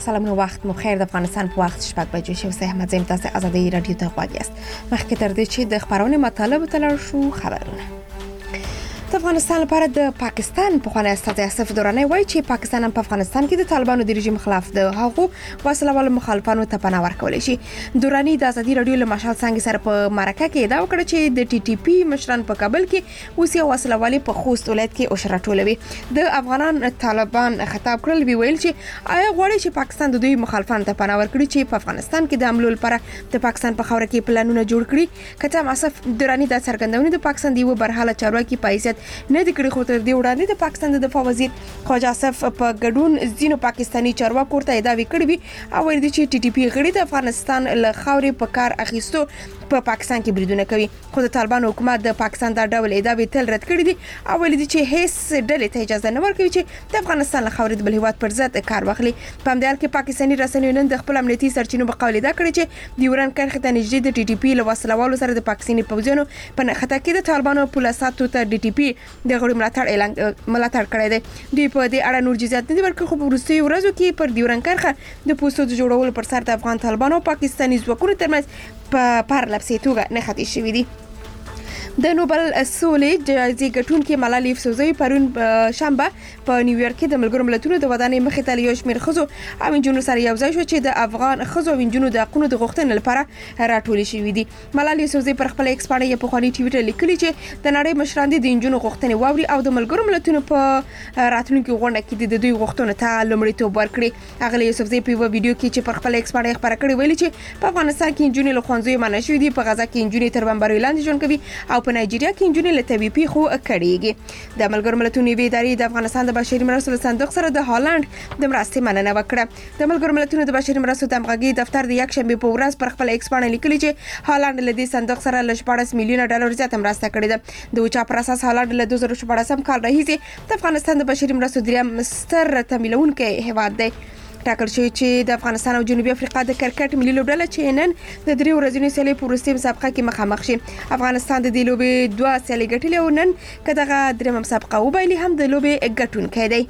سلامونه وخت مو خیر. د افغانستان په وخت شپږ بجې شو. سه احمد زم تاسو ازادي رادیو ته غواړئ. مخکې تر دې چې د خبرونې مطالب تلل شو خبرونه. د افغانستان لپاره د پاکستان په خوانه استاد اسف دوراني وایي چې پاکستان په افغانستان کې د طالبانو د رژیم خلاف د هغو وسلوال مخالفانو ته پناه ورکول شي. دوراني د ازادي رادیو له مشال څنګه سره په مرکه کې دا وکړه چې د ټي ټي پی مشران په کابل کې اوس یو وسلوالي په خوست ولایت کې او شراټولوي. د افغانان طالبان خطاب کړل ویل چې آیا غواړي چې پاکستان د دوی مخالفانو ته پناه ورکړي چې په افغانستان کې د حملو لپاره د پاکستان په خوره کې پلانونه جوړ کړي. کته اسف دوراني د څرګندونې د پاکستان دی و برحاله چارواکي په حیثیت نه د کړي خو تر دې وړاندې د پاکستان د دفاع وزیر خواجه اسف په ګډون ځینو پاکستانی چارواکو ورته ادعا وکړي او ویل دي چې ټي ټي پی غړي د افغانستان له خاورې په کار اخیستو په پاکستان کې بریدونه کوي. خو د طالبانو حکومت د پاکستان د ډول ادعا تل رد کړي دي او ویل دي چې هیڅ ډلې ته اجازه نه ورکوي چې د افغانستان له خاورې د بل هیواد پر ضد کار واخلي. په همدې حال کې پاکستاني رسنیو نن د خپل امنیتي سرچینو په قول ادعا کړې چې د یوران کرښې ته نږدې د ټي ټي پی له وسلوالو سره د پاکستاني پوځیانو په نښته کې د طالبانو پولیساتو ته د ټي پی د غړي ملاتړ کړی دی. دوی په دې اړه نور جزئیات نه ورکړي خو په وروستیو ورځو کې پر د یوران کرښه د پوستو د جوړولو پر سر د افغان طالبانو او پاکستاني ځواکونو ترمنځ په پرلپسې توګه نښتې شوې دي. د نوبل سولې جایزې ګټونکې ملالۍ یوسفزۍ پرون شنبه په نیویارک کې د ملګرو ملتونو د ودانۍ مخې ته یو شمېر ښځو او انجونو سره یو ځای شو چې د افغان ښځو او انجونو د حقونو د غوښتنې لپاره راټولې شوې دي. ملالۍ یوسفزۍ پر خپل ایکس باندې په خواني ټویټر لیکلي چې د نړۍ مشران د انجونو غوښتنې واوري او د ملګرو ملتونو په راتلونکي غونډه کې د دوی غوښتنو ته لومړیتوب ورکړي. هغه یوسفزۍ په یو ویډیو کې چې پر خپل ایکس باندې خبره کړې ویلي چې په افغانستان کې انجونې له ښوونځیو منع شوې دي، په غزا کې انجونې تر بمباریو لاندې ژوند کوي او په نایجیریا کې انجونې له طبي پیښو کړيږي. د ملګرو ملتونو یوې ادارې د افغانستان د بشري مرستو صندوق سره د هالند د مرستې مننه وکړه. د ملګرو ملتونو د بشري مرستو د همغږي دفتر د یک شنبه په ورځ پر خپل ایکس باندې لیکلي چې هالند له دې صندوق سره ل 14 میلیونه ډالر زیاته مرسته کړې ده. د وچا پر اساس هالند له 2014 کال راهیسې د افغانستان د بشري مرستو دریم ستر تمویلونکی هیواد دی. ټاکل شوی چې د افغانستان او جنوبي افریقا د کرکټ ملي لوبډله چې نن د 3 ورځې سیالۍ په وروستۍ مسابقه کې مخامخ شي. افغانستان د دې لوبې 2 سیالۍ ګټلې او نن کداغه درېمه مسابقه وبایلي هم د لوبې ګټونکی دی.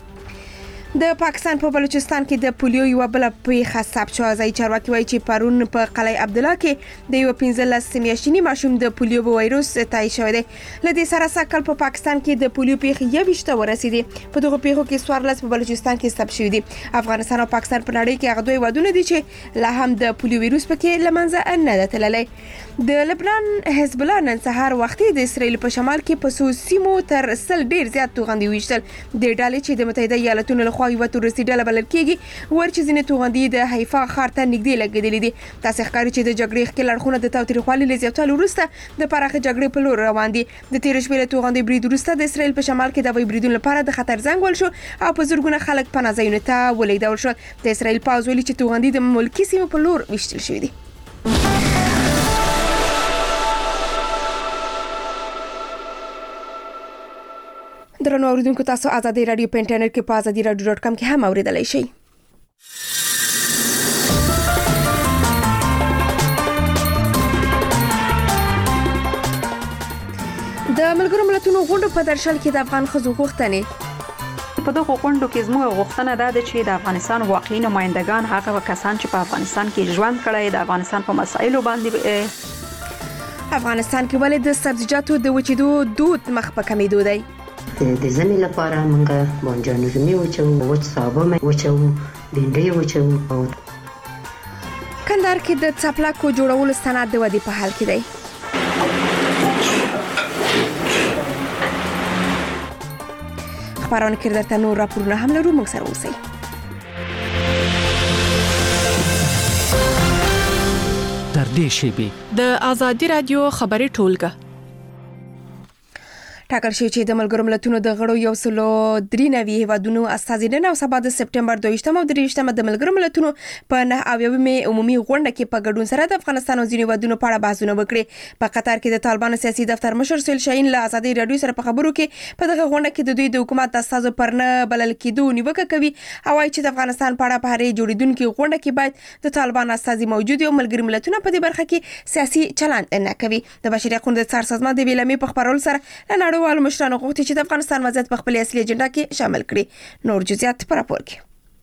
د پاکستان په بلوچستان کې د پولیو یو بل پیښه ثبت شوه. ځای چارواکي وایي چې پرون په قلعه عبدالله کې د یو 15 میاشتني ماشوم د پولیو وایروس تایید شوی دی. له دې سره سکل په پاکستان کې د پولیو پیښې 20 ورسېدي. په دغه پیښو کې 14 په بلوچستان کې ثبت شوي دي. افغانستان او پاکستان په نړۍ کې هغه دوه ودونه دي چې لا هم د پولیو وایروس پکې لمنځه نه ده تللی. د لبنان حزب الله نن سهار وختي د اسرائیل په شمال کې په سوسیمو تر سل ډیر زیات توغندي ویشتل. د ډالې چې د متحده ایالاتونو لخوا یو تورسي ډله بلل کېږي ورچ ځینې توغندي د حیفا ښار ته نږدې لګېدلې دي. تاسو ښکاري چې د جګړې ښکېل اړخونه د تاوتریخوالي له زیاتوالي وروسته د پراخه جګړې په لور روان دي. د تېرې شپې له توغندي برید وروسته د اسرائیل په شمال کې د هوایي بریدونو لپاره د خطر زنګ ول شو او په زرګونه خلک پناه ځایونو ته ولېږدول شول. د اسرائیل پوځ ویلي چې توغندي د ملکي سیمو په لور ویشتل شوي دي. درنو اوریدونکو، تاسو ازادي رادیو په انټرنیټ کې په azadiradio.com کې هم اوریدلای شئ. د ملګرو ملتونو غونډه په درشل کې د افغان ښځو غوښتنې. په دغه غونډو کې زموږ غوښتنه ده چې د افغانستان واقعي نمائندگان هغه کسان چې په افغانستان کې ژوند کړي د افغانستان په مسایلو باندې افغانستان کې ولې د سبزیجاتو د وچېدو دود مخ په کمیدو دی. د زمي لپاره موږ بانجان رومي وچو، وچ سابه وچو، بینډۍ وچو. کندهار کې د څپلاکو جوړولو صنعت د ودې په حال کې دی. خبرونه کې درته نور راپورونه هم لرو، موږ سره اوسئ. تر دې شیبې د ازادي رادیو خبري ټولګه ټاکل شوی چې د ملګرو ملتونو د غړو 193 هیوادونو استازیدنه او سبا د سپټمبر 22 او 23 د ملګرو ملتونو په 9 عمومي غونډه کې په ګډون سره د افغانستان او ځینې هیوادونو په اړه بحثونه وکړي. په قطر کې د طالبانو سیاسي دفتر مشر سهیل شاهین له ازادي رادیو سره په خبرو کې په دغه غونډه کې د دوی د حکومت استازو پر نه بلل کېدو نیوکه کوي او وايي چې د افغانستان په اړه په هرې جوړیدونکو غونډه کې باید د طالبان استازي موجود او ملګري ملتونه په دې برخه کې سیاسي چلند نه کوي. د بشري حقوقو د څار سازمان د ویلامې په خبرولو سره نړیوال مشرانو غوښتي چې د افغانستان وضعیت په خپل اصلي اجنډا کې شامل کړي. نور جزئیات پر راپور کې.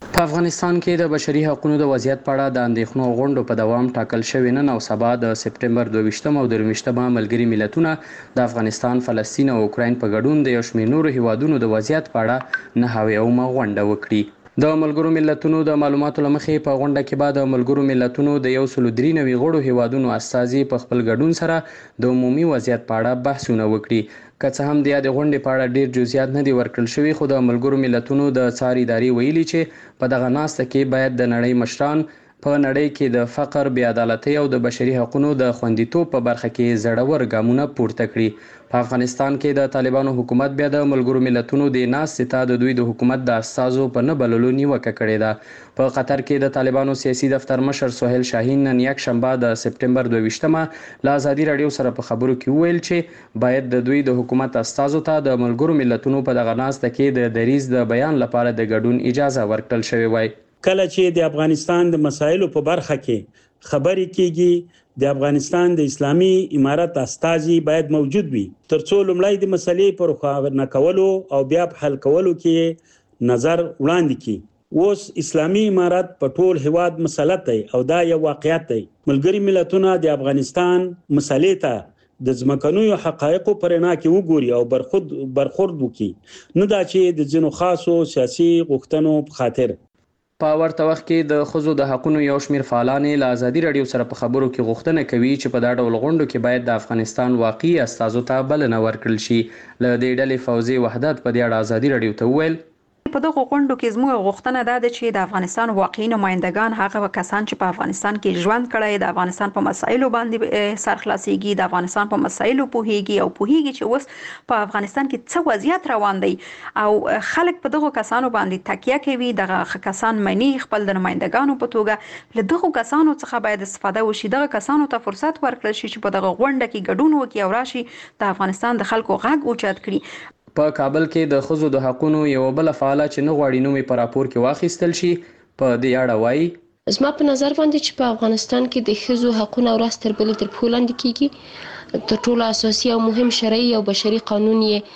په افغانستان کې د بشري حقوقو د وضعیت په اړه د اندېښنو غونډو په دوام ټاکل شوی نن او سبا د سپټمبر 22 او 23 ملګري ملتونه د افغانستان، فلسطین او اوکراین په ګډون د یو شمېر نورو هیوادونو د وضعیت په اړه 9 غونډه وکړي. د ملګرو ملتونو د معلوماتو لمخې په غونډه کې بعد د ملګرو ملتونو د 193 غړو هیوادونو استازي په خپل ګډون سره د عمومي وضعیت په اړه بحثونه وکړي. که څه هم د یادې غونډې په اړه ډیر جزئیات نه دي ورکړل شوي، خو د ملګرو ملتونو د څار ادارې ویلي چې په دغه ناسته کې باید د نړۍ مشران په نړۍ کې د فقر، بې عدالتۍ او د بشري حقوقو د خوندیتوب په برخه کې زړور ګامونه پورته کړي. په افغانستان کې د طالبانو حکومت بیا د ملګرو ملتونو د ناستې ته د دوی د حکومت د استازو په نه بللو نیوکه کړې ده. په قطر کې د طالبانو سیاسي دفتر مشر سهیل شاهین نن یک شنبه د سپټمبر 22 له ازادي رادیو سره په خبرو کې وویل چې باید د دوی د حکومت استازو ته د ملګرو ملتونو په دغه ناسته کې د دریځ د بیان لپاره د ګډون اجازه ورکړل شوې وای. کله چې د افغانستان د مسایلو په برخه کې خبرې کیږي، د افغانستان د اسلامي امارت استازي باید موجود وي ترڅو لومړی د مسلې پر خبرنه کولو او بیا په حل کولو کې نظر وړاندې کړي. اوس اسلامي امارت په ټول هیواد مسلط دی او دا یو واقعیت دی. ملګري ملتونه د افغانستان مسلې ته د ځمکنیو حقایقو پر رڼا کې وګوري او برخورد وکړي، نه دا چې د ځینو خاصو سیاسي غوښتنو په خاطر. په ورته وخت کې د ښځو د حقوقو یو شمېر فعالان له ازادي رادیو سره په خبرو کې غوښتنه کوي چې په دا ډول غونډو کې باید د افغانستان واقعي استازو ته بلنه ورکړل شي. له دې ډلې فوزي وحدت په دې اړه ازادي رادیو ته وویل په دغه غونډو کې زموږ غوښتنه ده چې د افغانستان واقعي نمائندگان هغه کسان چې په افغانستان کې ژوند کړي، د افغانستان په مسایلو باندې سرخلاصيږي، د افغانستان په مسایلو پوهیږي چې اوس په افغانستان کې څه وضعیت روان دی او خلک په دغه کسانو باندې تکیه کوي. دغه کسان مني خپل د نمائندگانو په توګه له دغه کسانو څخه باید استفاده وشي. دغه کسانو ته فرصت ورکړل شي چې په دغه غونډه کې ګډون وکړي او راشي د افغانستان د خلکو غږ اوچت کړي. په کابل کې د ښځو د حقوقو یو بل فعاله چې نه غواړي نومې په راپور کې واخیستل شي په دې اړه وایي زما په نظر باندې چې په افغانستان کې د ښځو حقوقو ورځ تر بلې تر پښو لاندې کیږي. تر ټولو اساسي او مهم شرعي او بشري قانون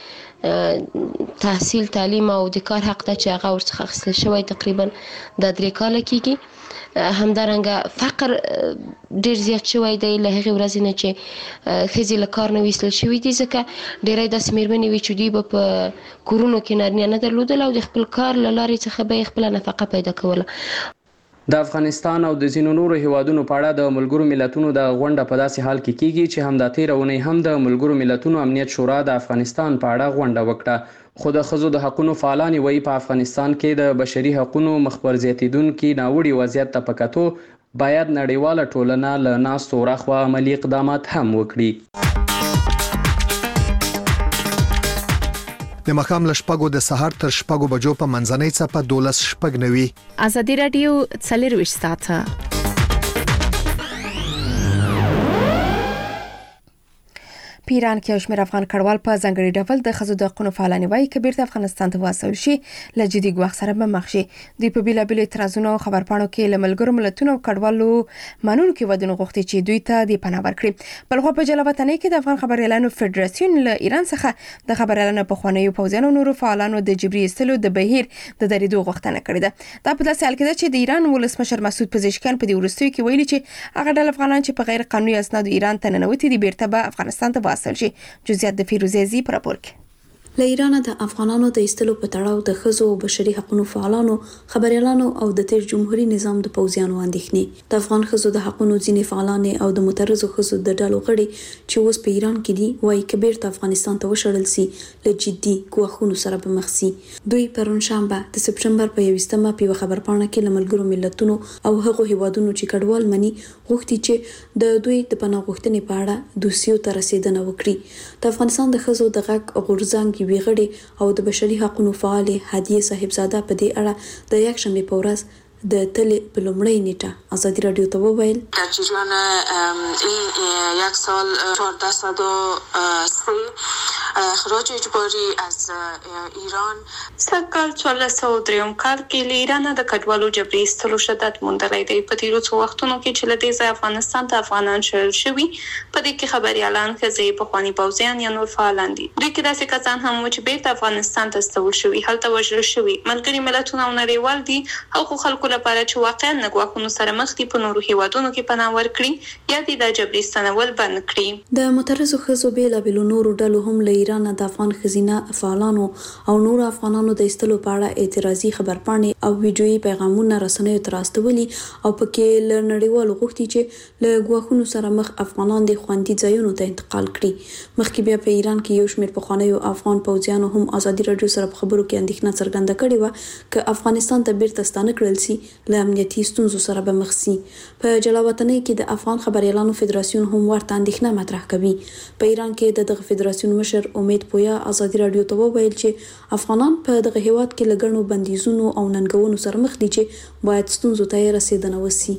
یې تحصیل، تعلیم او د کار حق ته چې هغه ورڅخه اخیستل شوی تقریبا د 3 کاله کیږي. همدارنګه فقر ډیر زیات شوی دی له هغې ورځې نه چې ښځې له کار نه ویستل شوي دي، ځکه ډیری داسې مېرمنې وي چې دوی به په کورونو کې نارینه نه درلودل او د خپل کار له لارې څخه به یې خپله نفقه پیدا کوله. د افغانستان او د ځینو نورو هیوادونو په اړه د ملګرو ملتونو د غونډه په داسې حال کې کیږي چې همدا تېره اونۍ هم د ملګرو ملتونو امنیت شورا د افغانستان په اړه غونډه وکړه. خو د ښځو د حقوقو فعالان وایي په افغانستان کې د بشري حقوقو مخ پر زیاتېدونکي ناوړي وضعیت ته په کتو باید نړیواله ټولنه له ناستو راخوا عملي اقدامات هم وکړي. د مخام له شپږو د سهار تر شپږو بجو په منځنۍ څپه 12:09 ازادي رادیو 24 ساعته. په ایران کې یو شمېر افغان کډوال په ځانګړي ډول د ښځو د حقوقو فعالان وایي چې بیرته افغانستان ته واستول شي له جدي ګواښ سره به مخ شي. دوی په بیلابیلو اعتراضونو او خبرپاڼو کې له ملګرو ملتونو او کډوالو منونکو ودونو غوښتي چې دوی ته د پناه ورکړي. بلخو په جلاوطنۍ کې د افغان خبريالانو فدراسیون له ایران څخه د خبريالانو په خوانیو پوځیانو نورو فعالانو د جبري استلو د بهیر د درېدو غوښتنه کړې ده. دا په داسې حال کې ده چې د ایران ولسمشر مسعود پزشکیان په دې وروستیو کې ویلي چې هغه ډول افغانان چې په غیر قانوني اسنادو ایران ته ننوتي دي بیرته به افغانستان ته واستول شي. جزئیات د فیروزی پر راپور کې. له ایران د افغانانو د ایستلو په تړاو د ښځو او بشري حقوقو فعالانو، خبريالانو او د تیر جمهوریت نظام د پوځیانو اندېښنې د افغان ښځو د حقوقو ځینې فعالان او د مترزو ښځو د ډلو غړي چې اوس په ایران کې دي وایي چې بیرته افغانستان ته وشړل سي له جدي ګواښونو سره به مخ سي. دوی پرون شنبه د سپټمبر په 21مه په خبرپاڼه کې له ملګرو ملتونو او هغو هیوادونو چې کډوال مني غوښتي چې د دوی د پناه غوښتنې په اړه دوسیو ته رسیدنه وکړي. د افغانستان د ښځو د غږ غورځنګ وی غړي او د بشري حقوقو فعال هدیه صاحبزاده په دې اړه د یک شنبه په ورځ د تل په لومړۍ نیټه ازادي رادیو ته وویل در جریان این یک سال 1403 اخراج اجباری از ایران. سکال 1403 کال کې ایران د کډوالو جبري استلو شدت موندلای دی. په تیرو څو وختونو کې چې له دې افغانستان ته افغانان شړل شوي، په دې کې خبريالان ښځې په خواني پوځیان یا نور فعالان دي. دوی کې داسې کسان هم و چې بیرته افغانستان ته استول شوي، هلته وژل شوي. ملګري ملتونه او نړیوال دي هغو خلکو لپاره چې واقعا نه ګواښونو سره مخ دي په نورو هیوادونو کې پناه ورکړي یا د جبري ستنول بند کړي. د مترزو ښځو بیلابېلو نورو ډلو هم له ایران د افغان ښځینه فعالانو او نورو افغانانو د ایستلو په اړه اعتراضي خبرپاڼې او ویډیويي پیغامونه رسنیو ته راستولي او پکې له نړیوالو غوښتي چې له ګواښونو سره مخ افغانان د خوندي ځایونو ته انتقال کړي. مخکې بیا په ایران کې یو شمېر پخوانیو افغان پوځیانو هم ازادي راډیو سره په خبرو کې اندېښنه څرګنده کړې و چې افغانستان ته بیرته ستانه کړل شي له امنیتي ستونزو سره به مخ شي. په جلاوطنۍ کې د افغان خبريالانو فدراسیون هم ورته اندېښنه مطرح کوي. په ایران کې د دغه فدراسیون مشر امید پویا ازادي راډیو ته وویل چې افغانان په دغه هیواد کې لګڼو بندیزونو او ننګونو سره مخ دي چې باید ستونزو ته رسیدنه وسی.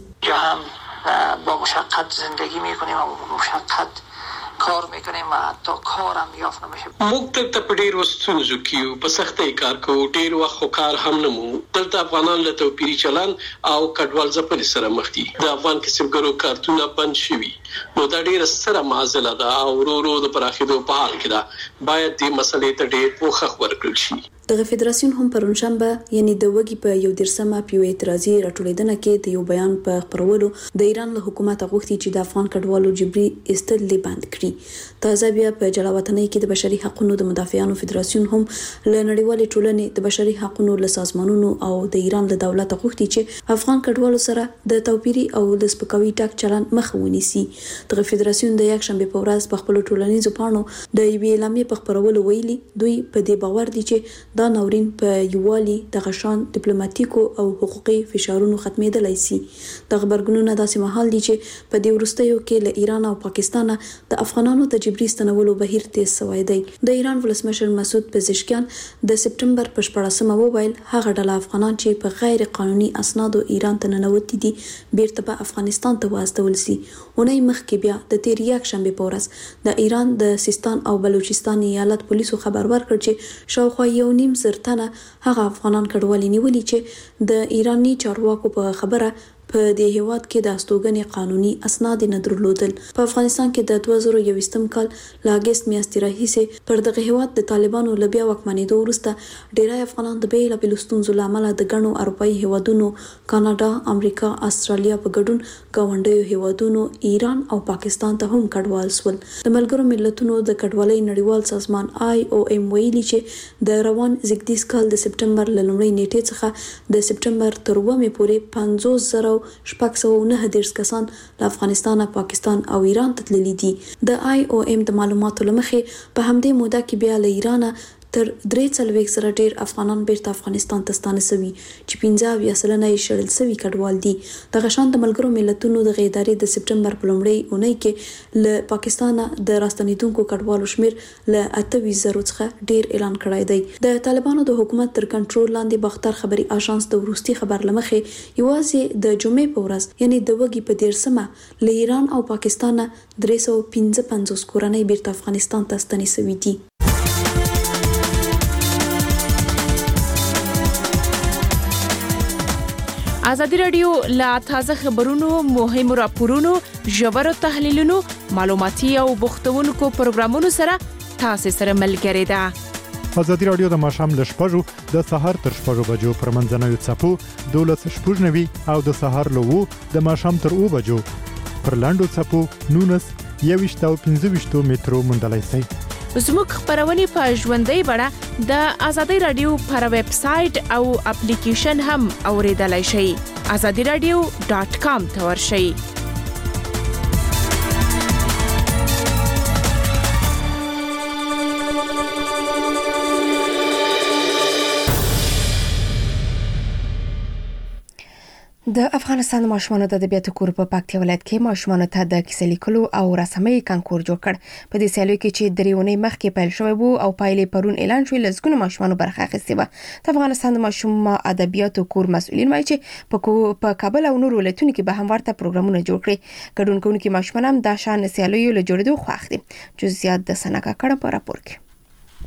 هم با مشقت زندگی میکنیم و مشقت کار میکنیم و حتی کارم یافت نمیشه. موږ دلته په ډېرو ستونزو کې یو، په سختۍ کار کوو، ډېر وخت خو کار هم نه مو. دلته افغانان له توپیري چلن او کډوال ځپلې سره مخ دي. د افغان کسبګرو کارتونه بند شوي، نو دا ډېره ستره معضله ده او ورو ورو د پراخېدو په حال کې ده. باید دې مسلې ته ډېر پوښښ ورکړل شي. دغه فدراسیون هم پرونشنبه یعنی د وګي په یو درسمه پیو اعتراضي راټولیدنه کې د یو بیان په خبرولو د ایران له حکومت غوښتي چې د افغان کډوالو جبري استل بند کړي. تازه بیا په جلاوطنۍ کې د بشري حقوقو د مدافعانو فدراسیون هم له نړیوالې ټولنې د بشري حقوقو له سازمانونو او د ایران له دولت غوښتي چې افغان کډوالو سره د توپیري او د سپکاوي ټاک چلن مخه ونیسي. دغه فدراسیون د یک شنبه په ورځ په خپل ټولنیزو پاڼو د یوې اعلامیې په خبرولو ویلي دوی په دې باور دي چې دا ناورین په یوالي د غشان ډیپلوماټیکو او حقوقي فشارونو ختمېدلای شي. د خبرګونونو داسې مهال دي چې په دې وروستیو کې له ایران او پاکستان د افغانانو د جبري ستنولو بهیر تیز شوی دی. د ایران ولسمشر مسعود پزشکیان د سپټمبر په 14مه وویل هغه ډله افغانان چې په غیر قانوني اسنادو ایران ته ننوتي دي بیرته په افغانستان ته واستول شي. اونۍ مخکې بیا د تیر یک شنبه په ورځ د ایران د سیستان او بلوچستان ایالت پولیسو خبر ورکړ چې شاوخوا 1.5 زره هغه افغانان کډوالي نیولي چې د ایرانی چارواکو په خبره په دې هیواد کې د استوګنې قانوني اسناد نه درلودل. په افغانستان کې د 2021 کال ل اگست میاشتې راهیسې پر دغه هیواد د طالبانو له بیا واکمنېدو وروسته ډیری افغانان د بیلابېلو ستونزو له امله د ګڼو اروپایي هیوادونو، کاناډا، امریکا، استرالیا په ګډون ګاونډیو هیوادونو ایران او پاکستان ته هم کډوال شول. د ملګرو ملتونو د کډوالۍ نړیوال سازمان IOM ویلي چې د روان زیږدیز کال د سپټمبر له لومړۍ نیټې څخه د سپټمبر تر 9 پورې 50,000 109 کسان له افغانستان، پاکستان او ایران ته تللي دي. د IOM د معلوماتو لمخې په همدې موده کې بیا له ایران تر 43 سره ډیر افغانان بیرته افغانستان ته ستانه شوي چې 15% یې شړل شوي کډوال دي. د غشان د ملګرو ملتونو د ادارې د سپټمبر په لومړۍ اونۍ کې له پاکستان د راستنیدونکو کډوالو شمیر له 28,000 څخه ډیر اعلان کړی دی. د طالبانو د حکومت تر کنټرول لاندې باختر خبري آژانس د وروستي خبر لمخې یوازې د جمعې په ورځ یعنی د وګي په 13مه له ایران او پاکستان 355 کورنۍ بیرته افغانستان ته ستنې شوي دي. ازادي راډیو لا تازه خبرونو، مهمو راپورونو، ژورو تحلیلونو، معلوماتي او بوختونکو پروګرامونو سره تاسو سره ملګری ده. ازادي راډیو د ماښام ل 6:00 د سهار تر 6:00 بجو پر منځنوي څپو 12:90 او د سهار له 2 د ماښام تر 2 بجو پر لاندو څپو 19 21 او 25 مترو مندلای شي. زموږ خبرونه په ژوندۍ بڼه د ازادي رادیو پر ویب سټ او اپلیکیشن هم اوریدلای شئ. azadiradio.com ته ورشئ. د افغانستان ماشومانو د ادبیاتو کور په پکتیا ولایت کې ماشومانو ته د کیسې لیکلو او رسمي کانکور جوړ کړ. په دې سیالیو کې چې دریونی مخکې پیل شوی وو او پایلې پرون اعلان شوې، لږ ماشومانو برخه اخیستې و. د افغانستان د ماشوم ادبیاتو کور مسؤلین وایي چې په کابل او نورو ولایتونو کې به هم ورته پروګرامونه جوړ کړي. ګډون کوونکي ماشومان هم د شان سیالیو له جوړېدو خوښ دي. جزئیات د سنکا کړه په راپور کې.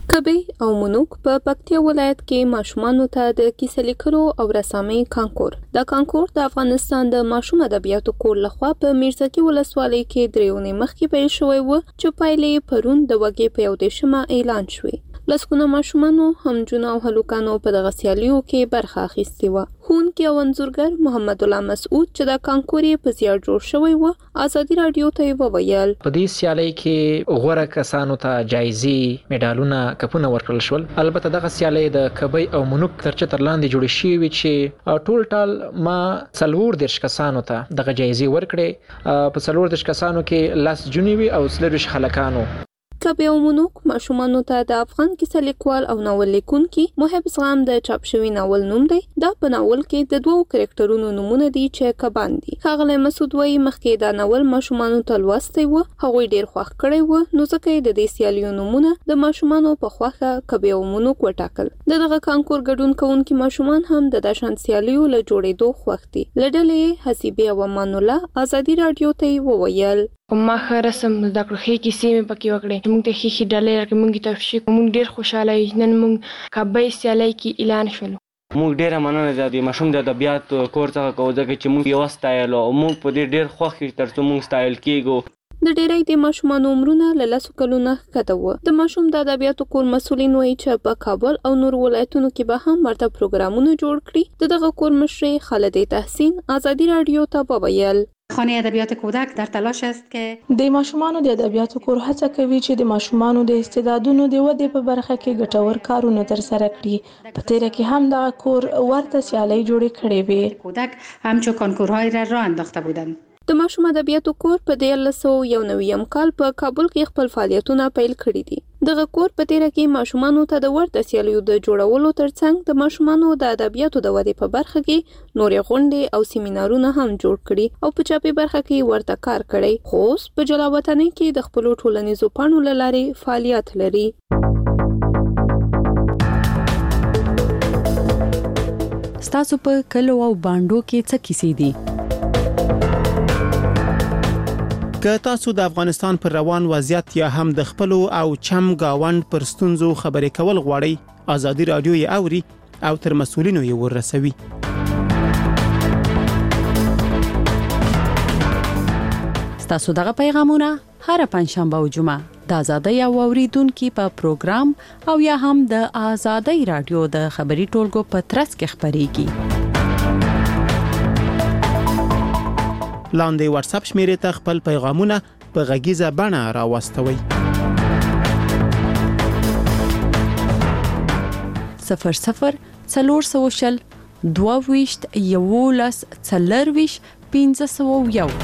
کبي او مونوک په پکتیا ولایت کې ماشومانو ته د کیسه لیکلو او رسامۍ کانکور. دا کانکور د افغانستان د ماشوم ادبیاتو کور لخوا په میرزکي ولسوالۍ کې دریونې مخکې پیل شوی و چې پایلې پرون د وګړي په 11 اعلان شوې. لسګونه ماشومانو همجون او هلوکانو په دغه سیالیو کې برخه اخیستې و. ښوونکی او انځورګر محمد الله مسعود چې د کانکور په زیار جوړ شوی و ازادي رادیو ته وویل په دې سیالۍ کې غوړه کسانو ته جایزې میډالونه کپونه ورکړل شول. البته دغه سیالۍ د کبي او مونوک ترچه تر لاندې جوړې شوې چې ټول ما 40 کسانو ته دغه جایزې ورکړې. په 40 کسانو کې لاس جنوي او 30 خلکانو. کبي او مونوک ماشومانو ته د افغان کیسه لیکوال او ناول لیکونکي محب زغام د چاپ شوی ناول نوم دی. دا په ناول کې د دوو کرکټرونو نومونه دي چې کبان دي. ښاغلی مسعود وایي مخکې دا ناول ماشومانو ته لوستی و، هغوی ډیر خوښ کړی و، نو ځکه یې د دې سیالیو نومونه د ماشومانو په خوښه کبي او مونوک وټاکل. دغه کانکور ګډون کوونکي ماشومان هم د داشان سیالیو له جوړېدو خوښ دي. له ډلې حسیبې او امان الله ازادي رادیو ته وویل ما ښه رسم زده کړو، ښې کیسې مې پکې وکړې، موږ ته ښې ډلې راکړې، موږ یې تشویق کړو، موږ ډېر خوشحاله یو. نن موږ کبۍ سیالۍ کې اعلان شولو. موږ ډېره مننه ده د ماشوم د ادبیات کور څخه کوو ځکه چې موږ یې وستایلو او موږ په دې ډېر خوښ یو تر څو موږ ستایل کېږو. د ډېری د ماشومانو عمرونه له 10 کلونو ښکته وو. د ماشوم د ادبیاتو کور مسؤلین وایي چې په کابل او نور ولایتونو کې به هم ورته پروګرامونه جوړ کړي. دغه کور مشرې خالدې تحسین ازادي رادیو ته وویل خانه ادبیات کودک در تلاش است که د ماشومانو د ادبیاتو کور هڅه کوي چې د ماشومانو د استعدادونو د ودې په برخه کې ګټور کارونه ترسره کړي. په تیره کې هم دا کور ورته سیالۍ جوړې کړې وې. کودک همچون کنکورهای را راه انداخته بودند. د ماشوم ادبیاتو کور په 1991 کال په کابل کې خپل فعالیتونه پیل کړي دي. دغه کور په تیره کې ماشومانو ته د ورته سیالیو د جوړولو ترڅنګ د ماشومانو د ادبیاتو د ودې په برخه کې نورې غونډې او سیمینارونه هم جوړ کړي او په چاپي برخه کې ورته کار کړی. خو اوس په جلاوطنۍ کې د خپلو ټولنیزو پاڼو له لارې فعالیت لري. ستاسو په کلو او باندو کې څه کیسې دي؟ که تاسو د افغانستان پر روان وضعیت یا هم د خپل او چم گاوند پر ستونزو خبرې کول غواړئ، ازادي رادیو یې اوري او تر مسؤلینو یې ورسوي. ستاسو دغه پیغامونه هر پنځشنبه او جمعه د ازادي او اوریدونکو په پروګرام او یا هم د ازادي رادیو د خبري ټولګو په ترڅ کې خبريږي. لاندې واتس اپ شمیرې ته خپل پیغامونه په غږیزه بڼه راوستوئ. 00 400 22 11 40 501.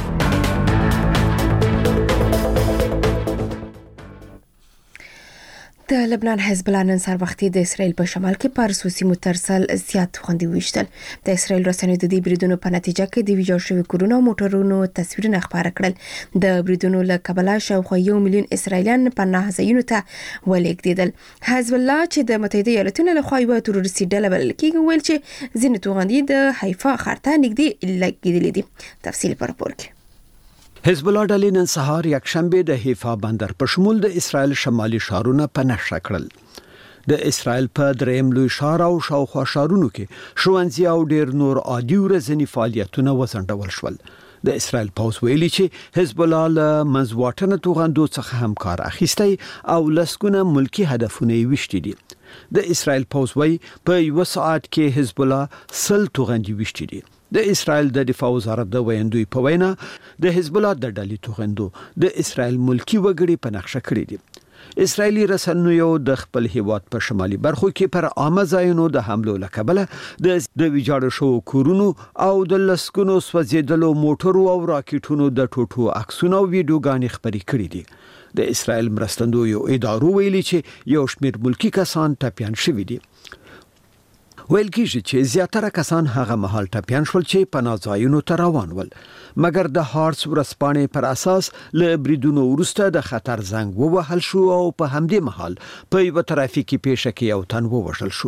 د لبنان حزب الله نن سهار وختي د اسرایل په شمال کې پر سوسي مترسل زیات خوندي وشتل. د اسرایل رسنیو د دې بریدونو په نتیجه کې د ویجاړ شوی کورونو او موټرونو تصویرونه خبره کړل. د بریدونو له کبله شاوخوا 1 میلیون اسرایلیان پناه ځایونو ته ولېږدېدل. حزب الله چې د متحده ایالاتونو لخوا یو تروریستي ډله بلل کېږي ویل چې ځینې توغندي د حیفا ښار ته نږدې لګېدلې دي. تفصیل په راپور کې حزب الله ډلې نن سهار یکشنبه د حیفا بندر په شمول د اسرایل شمالي ښارونه په نښه کړل. د اسرایل په دریم لوی ښار او شاوخوا ښارونو کې ښوونځي او ډیر نور عادي ورځنی فعالیتونه وځنډول شول. د اسرایل پوز ویلي چې حزب الله له منځواټنه توغندو څخه هم کار اخیستی او لسګونه ملکی هدفونه یې وشتي دي. د اسرایل پوز وی په یو ساعت کې حزب الله 100 توغندي وشتي دي. د اسرایل د دفاع وزارت د ویندوی په وینا د حزب الله د ډلې توغندو د اسرایل ملکی وګړي په نقشه کړی دي. اسرایلی رسنیو د خپل هیواد په شمالي برخو کې پر عامه ځایونو د حملو لکبله د ویجاړ شو کورونو او د لسګونو سوځیدلو موټرو او راکټونو د ټوټو عکسونه او ویډیوګانې خبرې کړې دي. د اسرایل مرستندویو ادارو ویلي چې یو شمېر ملکی کسان ټپیان شوي دي. ویل کېږي چې زیاتره کسان هغه مهال ټپیان شول چې پناه ځایونو ته روان ول، مګر د هارتس ورځپاڼې پر اساس له بریدونو وروسته د خطر زنګ ووهل شو او په همدې مهال په یو ترافیکي پیښه کې یو تن ووژل شو.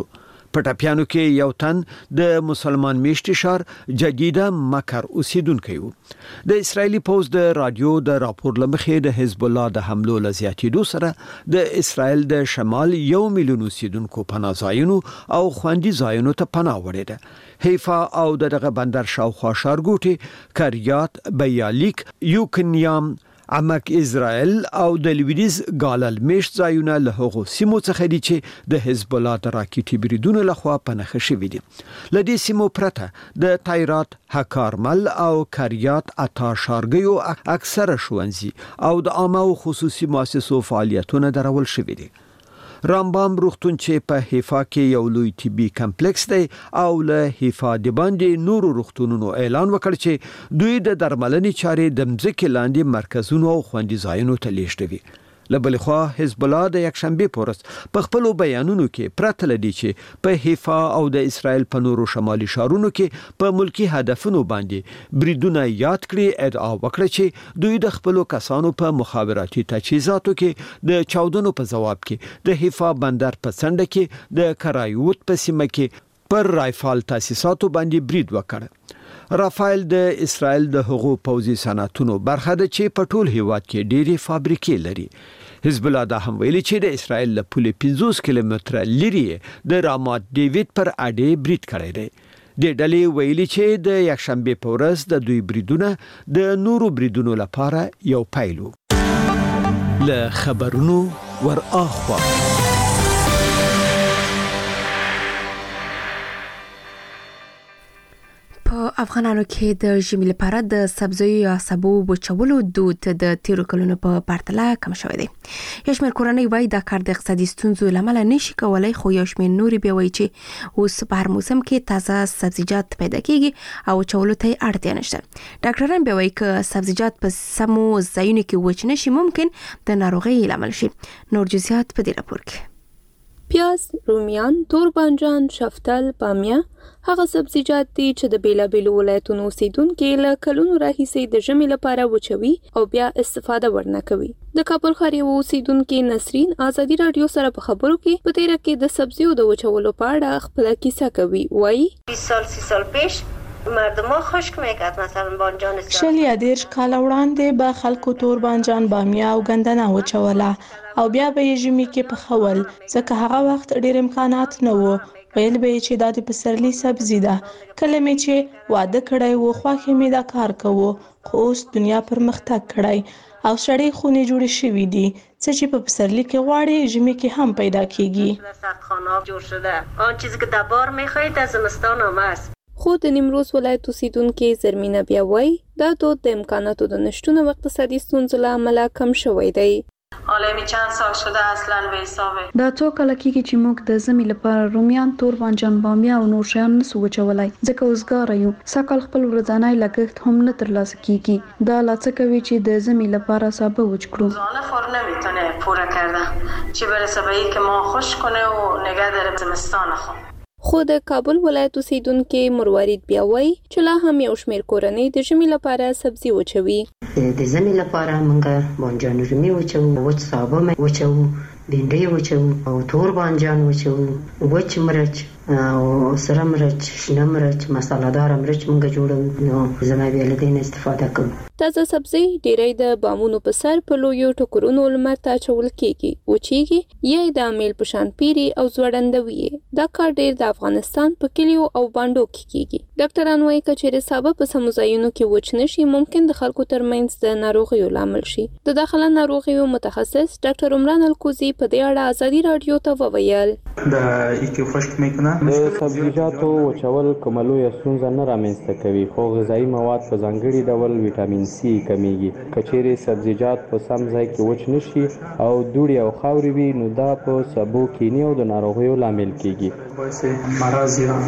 په ټپیانو کې یو تن د مسلمان میشتي شهر جدیده مکر اوسیدونکی و. د اسرایلی پوز د رادیو د راپور لمخې د حزب الله د حملو لزیاتېدو سره د اسرایل د شمال 1 میلیون اوسیدونکو پناه ځایونو او خوندي ځایونو ته پناه وړي ده. حیفا او دغه بندر شاوخوا ښارګوټي کریات بیالیک یوکنیام عمق اسرائیل او د لویدیز ګالل میشت ځایونه له هغو سیمو څخه دي چې د حزب الله د راکټي بریدونو لخوا پنهخه شوي دي. له دې سیمو پرته د تایرات هکارمل او کریات اتا شارګیو اکثره ښوونځي او د عامه او خصوصي مؤسسو فعالیتونه درول شوي دي. رامبام روغتون چې په حیفا کې یو لوی طبي کمپلیکس دی او له حیفا د باندې نورو روغتونونو اعلان وکړ چې دوی د درملنې چارې د مځکې لاندې مرکزونو او خوندي ځایونو ته لیږدوي. له بلې خوا حزب الله د یکشنبه په ورځ په خپلو بیانونو کې پرته لدی چې په حیفا او د اسرائیل په نورو شمالي ښارونو کې په ملکی هدفونو باندې بریدونه یاد کړي، ادعا وکړه چې دوی د خپلو کسانو په مخابراتي تجهیزاتو کې د چاودنو په جواب کې د حیفا بندر په څنډه کې د کرایوت په سیمه کې پر رایفال تاسیساتو باندې برید وکړ. رافایل د اسرائیل د هغو پوځي صنعتونو برخه ده چې په ټول هیواد کې ډېری فابریکې لري. حزب الله دا هم ویلي چې د اسرائیل له پولې 50 کیلومتره لري د رامات ډیوید پر اډې برید کړی دی. د ډلې ویلي چې د یکشنبه په ورځ د دوی بریدونه د نورو بریدونو لپاره یو پیلو. له خبرونو ور اخوا په افغانانو کې د ژمي لپاره د سبزیو یا سبو وچولو دود د تیرو کلونو په پرتله کم شوی دی. یو شمېر کورنۍ وایي دا کار د اقتصادي ستونزو له امله نشي کولای، خو یو شمېر نورې بیا وایي چې اوس په هر موسم کې تازه سبزیجات پیدا کیږي او وچولو ته یې اړتیا نشته. ډاکټران بیا وایي که سبزیجات په سمو ځایونو کې وچ نشي ممکن د ناروغۍ لامل شي. نور جزئیات په دې راپور کې. پیاز، رومیان، تور بانجان، شفتل، بامیه هغه سبزیجات دي چې د بیلابیلو ولایتونو اوسیدونکو له کلونو راهیسې د ژمي لپاره وچوي او بیا استفاده ورنه کوي. د کابل ښار یو اوسیدونکو نسرین ازادي رادیو سره په خبرو کې په تیره کې د سبزیو د وچولو په اړه خپل کیسه کوي. وایي 20 سال پیش مردم ها خشک میکرد، مثلا بانجان شل یا 10 کال وړاندې به خلکو تور بانجان، بامیه او ګندنه وچوله او بیا به یې ژمي کې پخول، ځکه هغه وخت ډېر امکانات نه وو. ویل به یې چې دا د پسرلي سبزي ده. کله مې چې واده کړی و خوښې مې دا کار کوو، خو اوس دنیا پرمختګ کړی او سړې خونې جوړې شوي دي، څه چې په پسرلي کې غواړي ژمي کې هم پیدا کیږي. سردخانه جوړ شده، آن چیزی که در بار میخواهید در زمستان هم است. خو د نیمروز ولایت اوسیدونکو زرمینه بیا وایي دا دود د امکاناتو د نشتون او اقتصادي ستونزو له امله کم شوی دی. حالا می چند سال شده اصلا به حسابه. دا څو کله کېږي چې موږ د ژمي لپاره رومیان، تور بانجان، بامیه او نور شیان نسو وچولای، ځکه اوسګاره یو. سږ خپل ورځنی لګښت هم نه ترلاسه کیږي. دا لاڅه کوي چې د ژمي لپاره سابه وچ کړو. روزانه فور نمیتونه پوره کردن چه برسه به اینکه ما خوش کنه و نگه داره زمستان خو. خو د کابل ولایت اوسیدونکو مروارید بیا وایي چې لا هم یو شمېر کورنۍ د ژمي لپاره سبزي وچوي. د ژمي لپاره موږ بانجان رومي وچو، وچ سابه وچو، بینډۍ وچو او تور بانجان وچو، وچ مرچ او سره مرچ، شنه مرچ، مساله دار مرچ موږ جوړو. نو زما بیا له دې استفاده کوم. تازه سبزي ډېری د بامونو په سر په لویو ټوکرونو لمر ته اچول کېږي، وچېږي یا د امیل په شان پیري او ځوړندوي. دا کار ډېر د افغانستان په کلیو او باندو کې کېږي. ډاکټران وایي که چېرې سابه په سمو ځایونو کې وچ نشي ممکن د خلکو ترمنځ د ناروغیو لامل شي. د داخله ناروغیو متخصص ډاکټر عمران الکوزي په دې اړه ازادي رادیو ته وویل. د ایکو خشک میکنه د سبزیجاتو وچول کوملو یا ستونزه نه رامنځته کوي، خو غذایی مواد په ځانګړي ډول ویټامین سی کمیږي. کچېرې سبزیجات په سم ځای کې وچ نشي او دوړې او خاورې وي نو دا په سبو کینی او د ناروغیو لامل کیږي. باعث مرض یا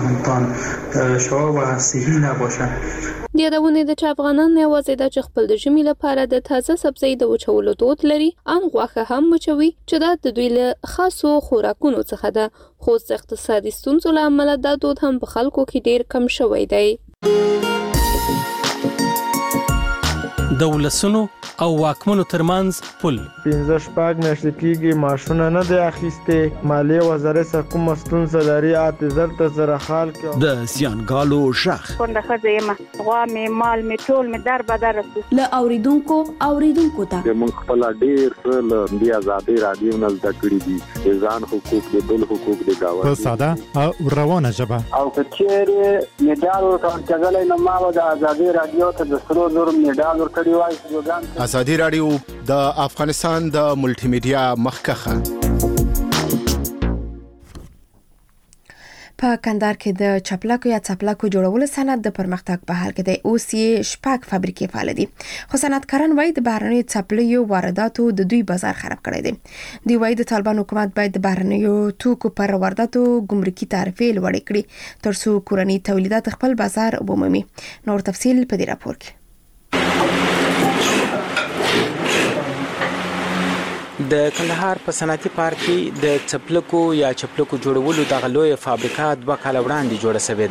انتان شوا و صحی نباشه. د یادونې د چې افغانان نه یوازې د خپل د ژمي لپاره د تازه سبزی د وچولو دود لري، ان غوښه هم وچوي چې دا د دوی له خاصو خوراکونو څخه ده، خو د اقتصادي ستونزو له امله دا دود هم په خلکو کې ډیر کم شوی دی. د ولسونو او واکمنو ترمنځ پل 15 میاشتې کېږي ماشونه نه دی اخیستې مالیه وزارت کوم ستونزه لري اعتذار ته سره حال کې د سیانګالو شخ څنګه خزه ما غوا می مال می ټول می در بدر ل اوریدونکو ته موږ خپل ډیر له بیا آزادي رادیو نه زده کړی دي ځان حقوق د بل حقوق د گاوه په ساده او روانه ژبه او کچېره میډال ورکړل نو ما د آزادي رادیو ته د سرو نور میډال ورکړی وای آزادي رادیو د افغانستان د ملټي میډیا مخکخه په کندهار کې د چپلکو یا څپلکو جوړولو صنعت د پرمختګ په حال کې دی. اوس یې شپږ فابریکې فعال دي. خو صنعتکاران وایي د بهرنیو څپلیو وارداتو د دوی بازار خراب کړی دی. دوی وایي د طالبان حکومت باید د بهرنیو توکو پر وارداتو ګمرکي تعرفې لوړې کړي ترڅو کورني تولیدات خپل بازار ومومي. نور تفصیل په دې راپور کې. د کندهار په صنعتي پارک کې د څپلکو یا چپلکو جوړولو دغه لوی فابریکه 2 کال وړاندې جوړه شوې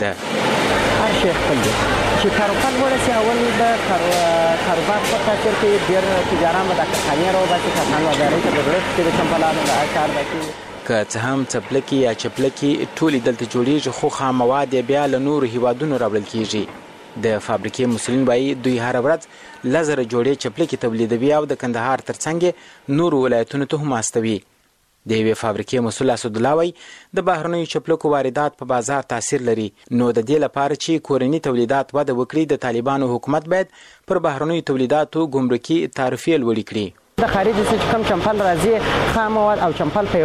ده. هر شي خپل دي چې کاروبار ورسي اول د کاروبار په خاطر کې ډیر تجارت د کارخانې راوځي کارخانه ادارې ته ضرورت کې د چمپلانو د کار دکې که څه هم څپلکي یا چپلکي ټولې دلته جوړیږي خو خام مواد بیا له نورو هیوادونو راوړل کیږي. د فابریکې مسولین وایي دوی هر ورځ لزر جوړې چپلکي تولیدوي او د کندهار ترڅنګ نور ولایتونو ته هم استوي. د یوې فابریکې مسول اسد الله وایي د بهرنیو چپلکو واردات په بازار تاثیر لري نو د دې لپاره چې کورني تولیدات وده وکړي د طالبانو حکومت باید پر بهرنیو تولیداتو ګمرکي تعرفې لوړې کړي. د خارجي څخه کم چمپل راځي خام مواد او چمپل په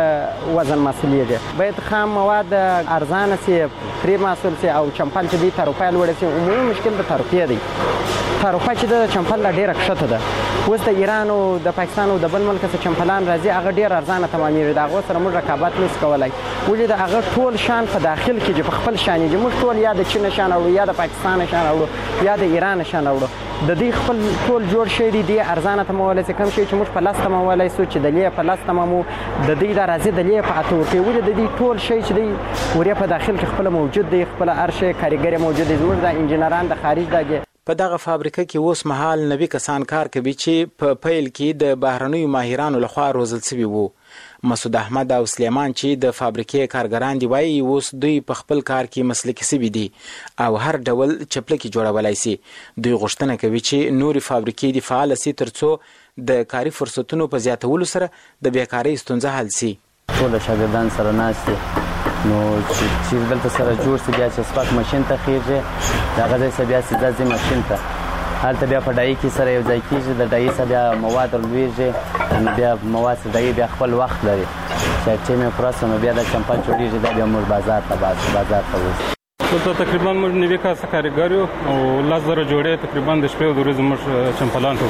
یو وزن مسولېږي باید خام مواد ارزانه سي پری مسول سي او چمپل چې دی تعرفه لوړ سي. عمومي مشکل د تعرفې دی. تعرفه چې د چمپل ډیره کښته ده. اوس د ایران او د پاکستان او د بل ملک څخه چمپلان راځي هغه ډیر ارزانه تمامېږي. دا هغه سره موږ رقابت نس کولای ولې د هغه ټول شان په داخل کې په خپل شان دي. موږ ټول یا د چین شان او یا د پاکستان شان او یا د ایران شان او د دې خپل ټول جوړ شي دي ارزانه تمولای سي کم شي چې موږ په لاس تمولای سو چې د لې په لاس تمامو د دې د راځي د لې په اتو کې ولې د دې ټول شي چې دی وریا په داخل کې خپل موجود دی خپل ارشه کاریګر موجود دي زموږ د انجنیران د خارج دغه په دغه فابریکه کې اوس مهال 90 کسان کار کوي چې په پیل کې د بهرنیو ماهرانو لخوا روزل شوي وو. مسعود احمد او سلیمان چې د فابریکې کارګران دی وایي اوس دوی په خپل کار کې مسلکي شوي دي او هر ډول چپلکي جوړولای شي. دوی غوښتنه کوي چې نوري فابریکې د فعال شي ترڅو د کاري فرصتونو په زیاتولو سره د بیکارۍ ستونزه حل شي. ټول شاګردان سره ناشته نو چې دلته سره جوړ شي بیا چې سپاک ماشين ته خېږي دا غځي بیا سیده ماشين ته هلته بیا په ډای کې سره یو ځای کېږي د ډای سره بیا مواد لویږي بیا مواد ډای بیا خپل وخت لري چې ټیمه پروسه نو بیا د چمپل جوړیږي دا بیا موږ بازار ته وځو. ته تقریبا موږ 90 کسه کارګر یو او لزر جوړې تقریبا د شپې د ورځې موږ چمپلان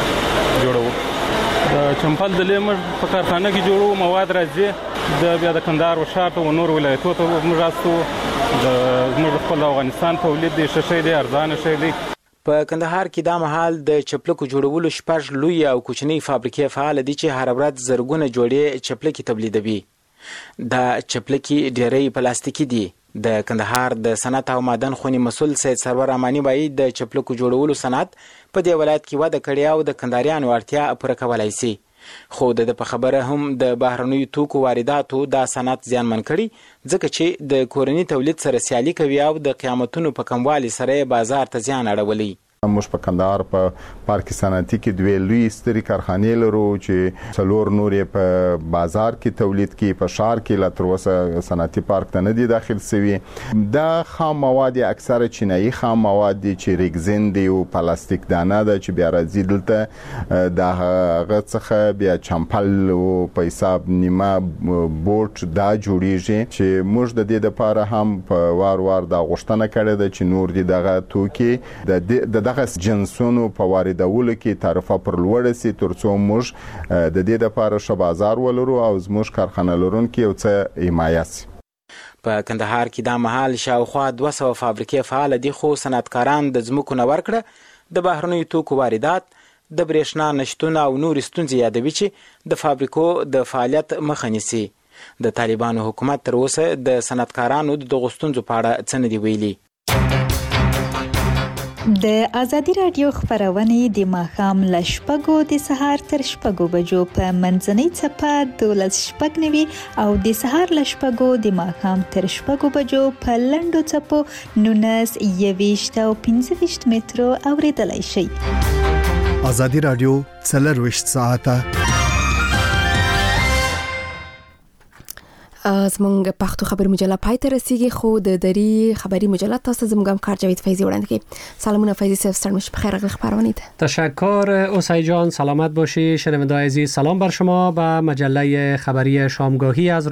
ته جوړو. د چمپل د لې په کارخانه کې جوړو مواد راځي د بیا د کندهار وشاته او نور ولایتونو ته موږ راستو د موږ خپل افغانستان تولید دي شې دي ارزانه شې دي. په کندهار کې دا مهال د چپلکو جوړولو شپږ لوی او کوچنی فابریکې فعال دي چې هر ورځ زرګونه جوړې چپلکي تولیدوي. دا چپلکي ډېرې پلاستیکي دي. د کندهار د صنعت او معدن خونی مسول سید سرور امانی وایي د چپلکو جوړولو صنعت په دې ولایت کې وده کړې او د کندهاریانو اړتیا پوره کولای شي. خو د په خبره هم د بهرنیو توکو وارداتو دا صنعت زیانمن کړي ځکه چې د کورني تولید سره سیالي کوي او د قیمتونو په کموالي سره بازار ته زیان اړولي. موږ په کندهار په پارک صنعتي کې دوه لوی ستري کارخانې لرو چې څلور نورې په بازار کې تولید کې په شهر کې لا تر اوسه صنعتي پارک ته نه دي داخل شوي. دا خام مواد اکثره چینایي خام مواد دي چې ریګزین دی او پلاستیک دانه ده چې بیا راځي دلته د هغه څخه بیا چمپل او په حساب نیمه بوټ دا جوړیږي چې موږ د دې لپاره هم په وار دا غوښتنه کړې ده چې نور دي دغه توکي د دغه جنسونو په واردولو کې تعرفه پر لوړ سي ترڅو موږ د دې لپاره ش بازار ولرو او زموږ کارخانه لرونکو یو څه حمایت سي. په کندهار کې دا مهال شاوخوا 200 فابریکې فعال دي خو صنعتکاران د ځمکو نه ورکړه د بهرنیو توکو واردات د برېښنا نشټون او نور ستونزې یادوي چې د فابریکو د فعالیت مخه نیسي. د طالبانو حکومت تر اوسه د صنعتکارانو د غوښتنو په اړه څه نه دی ویلي. د ازادي رادیو خبرونه د ماښام ل 6:00 د سهار تر 6:00 بجو په منځنۍ چپه 12:09 او د سهار ل 6:00 د ماښام تر 6:00 بجو په لنډو چپو 19 او 15 مترو اوریدلای شئ. ازادي رادیو 24 ساعته زمونږ پښتو خبر مجله پای ته رسیدي خو د دری خبری مجله تاسو زموږ کار جاوید فیضی وړاندې کی. سلامونه فیضی صاحب سرمش بخیر اغل خبرونه ده. تشکر اوسای جان، سلامت باشی. شنونده‌های عزیز سلام بر شما. با مجله خبری شامگاهی از